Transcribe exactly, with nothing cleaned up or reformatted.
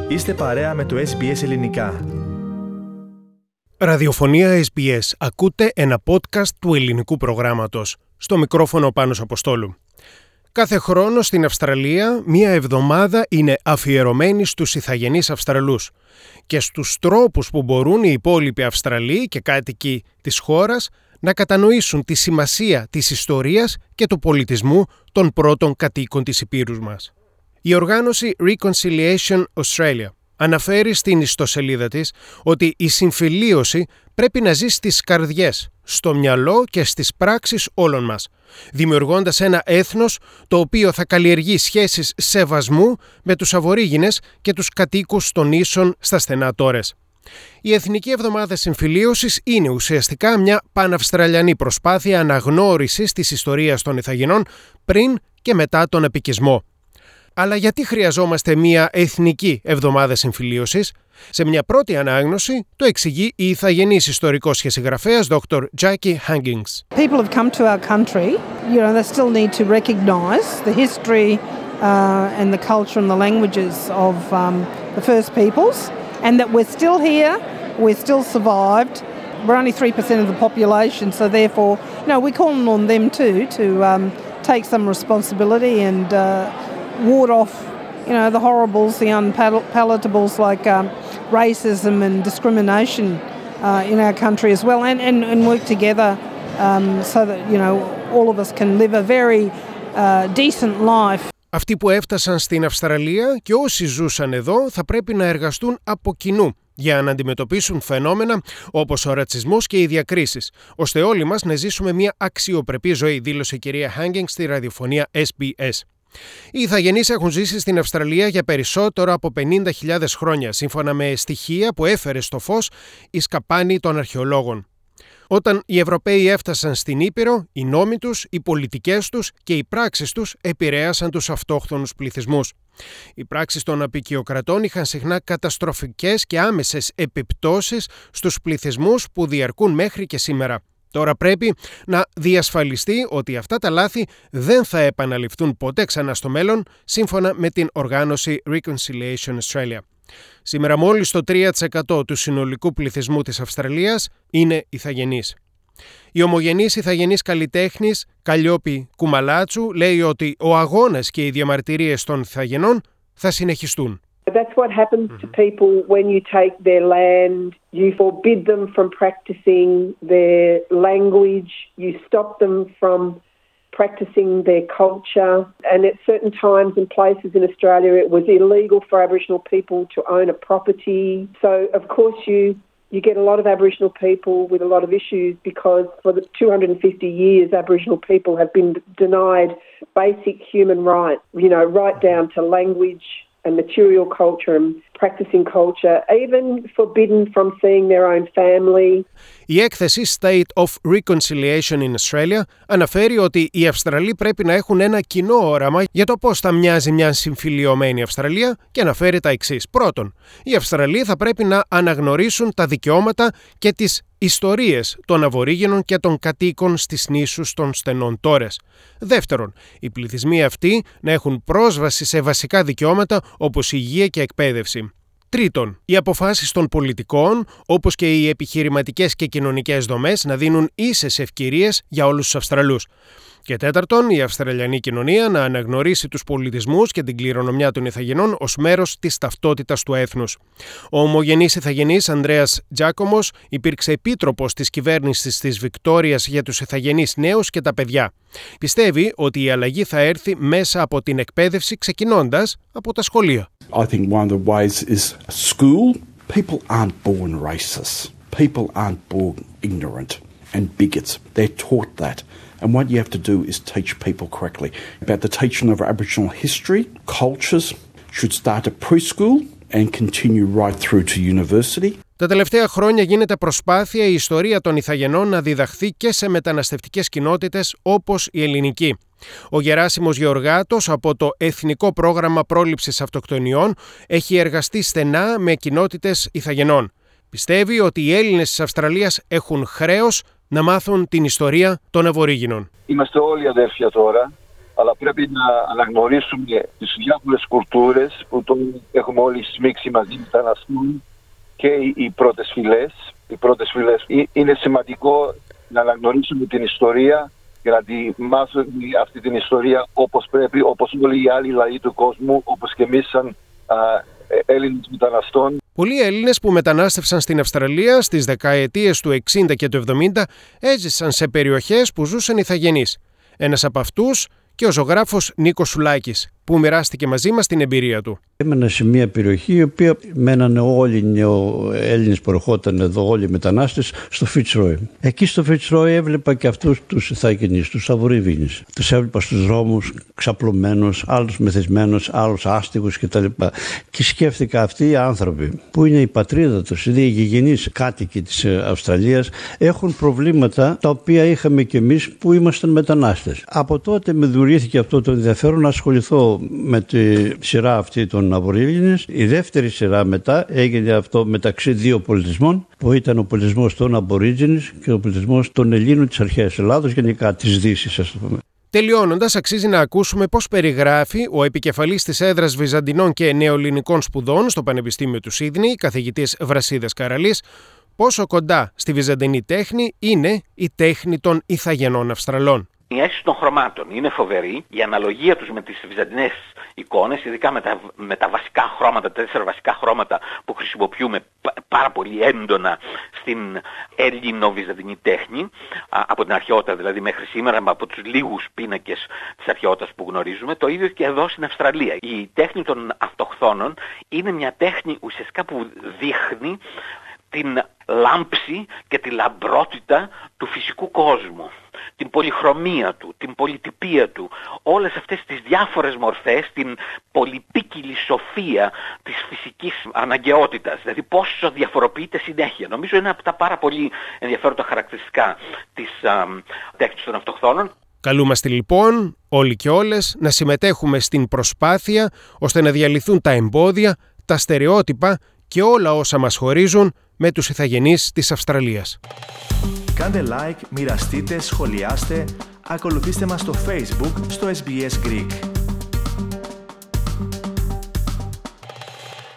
Είστε παρέα με το ες μπι ες Ελληνικά. Ραδιοφωνία ες μπι ες. Ακούτε ένα podcast του ελληνικού προγράμματος. Στο μικρόφωνο Πάνος Αποστόλου. Κάθε χρόνο στην Αυστραλία μία εβδομάδα είναι αφιερωμένη στους ηθαγενείς Αυστραλούς και στους τρόπους που μπορούν οι υπόλοιποι Αυστραλοί και κάτοικοι της χώρας να κατανοήσουν τη σημασία της ιστορίας και του πολιτισμού των πρώτων κατοίκων της υπήρους μας. Η οργάνωση Reconciliation Australia αναφέρει στην ιστοσελίδα της ότι η συμφιλίωση πρέπει να ζει στις καρδιές, στο μυαλό και στις πράξεις όλων μας, δημιουργώντας ένα έθνος το οποίο θα καλλιεργεί σχέσεις σεβασμού με τους Αβορίγινες και τους κατοίκους των νήσων στα στενά Τόρες. Η Εθνική Εβδομάδα Συμφιλίωσης είναι ουσιαστικά μια παναυστραλιανή προσπάθεια αναγνώρισης της ιστορίας των Ιθαγενών πριν και μετά τον επικισμό. Αλλά γιατί χρειαζόμαστε μια Εθνική Εβδομάδα Συμφιλίωσης? Σε μια πρώτη ανάγνωση το εξηγεί η ηθαγενής ιστορικός και συγγραφέας Doctor Jackie Hangings. People have come to our country, you know, they still need to recognise the history uh, and the culture and the languages of um, the First Peoples, and that we're still here, we're still survived. We're only three percent of the population, so therefore, you know, we're calling on them too to um, take some responsibility and uh, ward off, you know, the horribles, the unpalatables like um, racism and discrimination uh, in our country as well, and, and, and work together um, so that, you know, all of us can live a very uh, decent life. Αυτοί που έφτασαν στην Αυστραλία και όσοι ζούσαν εδώ θα πρέπει να εργαστούν από κοινού για να αντιμετωπίσουν φαινόμενα όπως ο ρατσισμός και οι διακρίσεις, ώστε όλοι μας να ζήσουμε μια αξιοπρεπή ζωή, δήλωσε η κυρία Hanging στη ραδιοφωνία ες μπι ες. Οι Ιθαγενείς έχουν ζήσει στην Αυστραλία για περισσότερο από πενήντα χιλιάδες χρόνια, σύμφωνα με στοιχεία που έφερε στο φως η σκαπάνη των αρχαιολόγων. Όταν οι Ευρωπαίοι έφτασαν στην Ήπειρο, οι νόμοι τους, οι πολιτικές τους και οι πράξεις τους επηρέασαν τους αυτόχθονους πληθυσμούς. Οι πράξεις των αποικιοκρατών είχαν συχνά καταστροφικές και άμεσες επιπτώσεις στους πληθυσμούς που διαρκούν μέχρι και σήμερα. Τώρα πρέπει να διασφαλιστεί ότι αυτά τα λάθη δεν θα επαναληφθούν ποτέ ξανά στο μέλλον, σύμφωνα με την οργάνωση Reconciliation Australia. Σήμερα μόλις το τρία τοις εκατό του συνολικού πληθυσμού της Αυστραλίας είναι Ιθαγενείς. Η ομογενής Ιθαγενής καλλιτέχνης Καλλιόπη Κουμαλάτσου λέει ότι ο αγώνας και οι διαμαρτυρίες των Ιθαγενών θα συνεχιστούν. That's what happens to people when you take their land. You forbid them from practicing their language. You stop them from practicing their culture. And at certain times and places in Australia, it was illegal for Aboriginal people to own a property. So, of course, you you get a lot of Aboriginal people with a lot of issues because for the two hundred fifty years, Aboriginal people have been denied basic human rights, you know, right down to language and material culture and practicing culture, even forbidden from seeing their own family. Η έκθεση State of Reconciliation in Australia αναφέρει ότι οι Αυστραλοί πρέπει να έχουν ένα κοινό όραμα για το πώς θα μοιάζει μια συμφιλιωμένη Αυστραλία και αναφέρει τα εξής. Πρώτον, οι Αυστραλοί θα πρέπει να αναγνωρίσουν τα δικαιώματα και τις ιστορίες των Αβορίγινων και των κατοίκων στις νήσους των στενών Τόρες. Δεύτερον, οι πληθυσμοί αυτοί να έχουν πρόσβαση σε βασικά δικαιώματα όπως η υγεία και εκπαίδευση. Τρίτον, οι αποφάσεις των πολιτικών, όπως και οι επιχειρηματικές και κοινωνικές δομές, να δίνουν ίσες ευκαιρίες για όλους τους Αυστραλούς. Και τέταρτον, η Αυστραλιανή κοινωνία να αναγνωρίσει τους πολιτισμούς και την κληρονομιά των Ιθαγενών ως μέρος της ταυτότητας του έθνους. Ο ομογενής Ιθαγενής Ανδρέας Τζάκομος υπήρξε επίτροπος της κυβέρνησης της Βικτόριας για τους Ιθαγενείς νέους και τα παιδιά. Πιστεύει ότι η αλλαγή θα έρθει μέσα από την εκπαίδευση, ξεκινώντας από τα σχολεία. I think one of the ways is school. People aren't born racist. People aren't born ignorant and bigots. They're taught that. And what you have to do is teach people correctly. About the teaching of Aboriginal history, cultures should start at preschool and continue right through to university. Τα τελευταία χρόνια γίνεται προσπάθεια η ιστορία των Ιθαγενών να διδαχθεί και σε μεταναστευτικές κοινότητες όπως η ελληνική. Ο Γεράσιμος Γεωργάτος από το Εθνικό Πρόγραμμα Πρόληψης Αυτοκτονιών έχει εργαστεί στενά με κοινότητες Ιθαγενών. Πιστεύει ότι οι Έλληνες της Αυστραλίας έχουν χρέος να μάθουν την ιστορία των Αβορίγινων. Είμαστε όλοι αδέρφια τώρα αλλά πρέπει να αναγνωρίσουμε τις διάφορες κουλτούρες που το έχουμε όλοι σμίξει μαζί μεταναστών και οι πρώτες φυλές. Οι πρώτες φυλές. Είναι σημαντικό να αναγνωρίσουμε την ιστορία και να τη μάθουμε αυτή την ιστορία όπως πρέπει, όπως όλοι οι άλλοι λαοί του κόσμου, όπως και εμείς σαν α, Έλληνες μεταναστών. Πολλοί Έλληνες που μετανάστευσαν στην Αυστραλία στις δεκαετίες του εξήντα και του εβδομήντα έζησαν σε περιοχές που ζούσαν ηθαγενείς. Ένας από αυτούς και ο ζωγράφος Νίκος Σουλάκης, που μοιράστηκε μαζί μας την εμπειρία του. Έμενα σε μια περιοχή η οποία μένανε όλοι οι Έλληνες που ερχόταν εδώ, όλοι οι μετανάστες, στο Fitzroy. Εκεί στο Fitzroy έβλεπα και αυτούς τους ηθαγενείς, τους Αβορύβινες. Τους έβλεπα στους δρόμους ξαπλωμένους, άλλους μεθυσμένους, άλλους άστιγους κτλ. Και σκέφτηκα αυτοί οι άνθρωποι που είναι η πατρίδα τους, είναι οι γηγενείς κάτοικοι της Αυστραλίας, έχουν προβλήματα τα οποία είχαμε κι εμείς που ήμασταν μετανάστες. Από τότε με δημιουργήθηκε αυτό το ενδιαφέρον να ασχοληθώ με τη σειρά αυτή των Αβορύβινες. Η δεύτερη σειρά μετά έγινε αυτό μεταξύ δύο πολιτισμών, που ήταν ο πολιτισμός των Αμπορίτζινες και ο πολιτισμός των Ελλήνων της αρχαίας Ελλάδος, γενικά της Δύσης, ας το πούμε. Τελειώνοντας, αξίζει να ακούσουμε πώς περιγράφει ο επικεφαλής της έδρας Βυζαντινών και Νεοελληνικών Σπουδών στο Πανεπιστήμιο του Σίδνεϊ, καθηγητής Βρασίδας Καραλής, πόσο κοντά στη βυζαντινή τέχνη είναι η τέχνη των ηθαγενών Αυστραλών. Η αίσθηση των χρωμάτων είναι φοβερή. Η αναλογία τους με τις βυζαντινές εικόνες, ειδικά με τα, με τα βασικά χρώματα, τα τέσσερα βασικά χρώματα που χρησιμοποιούμε πάρα πολύ έντονα στην Έλληνο-βυζαντινή τέχνη, από την αρχαιότητα δηλαδή μέχρι σήμερα, από τους λίγους πίνακες της αρχαιότητας που γνωρίζουμε, το ίδιο και εδώ στην Αυστραλία. Η τέχνη των αυτοχθόνων είναι μια τέχνη ουσιαστικά που δείχνει την λάμψη και τη λαμπρότητα του φυσικού κόσμου, την πολυχρωμία του, την πολυτυπία του, όλες αυτές τις διάφορες μορφές, την πολυπίκυλη σοφία της φυσικής αναγκαιότητας, δηλαδή πόσο διαφοροποιείται συνέχεια. Νομίζω είναι από τα πάρα πολύ ενδιαφέροντα χαρακτηριστικά της α, τέχνης των αυτοχθόνων. Καλούμαστε λοιπόν όλοι και όλες να συμμετέχουμε στην προσπάθεια ώστε να διαλυθούν τα εμπόδια, τα στερεότυπα και όλα όσα μας χωρίζουν με τους ηθαγενείς της Αυστραλίας. Κάντε like, μοιραστείτε, σχολιάστε, ακολουθήστε μας στο Facebook, στο ες μπι ες Greek.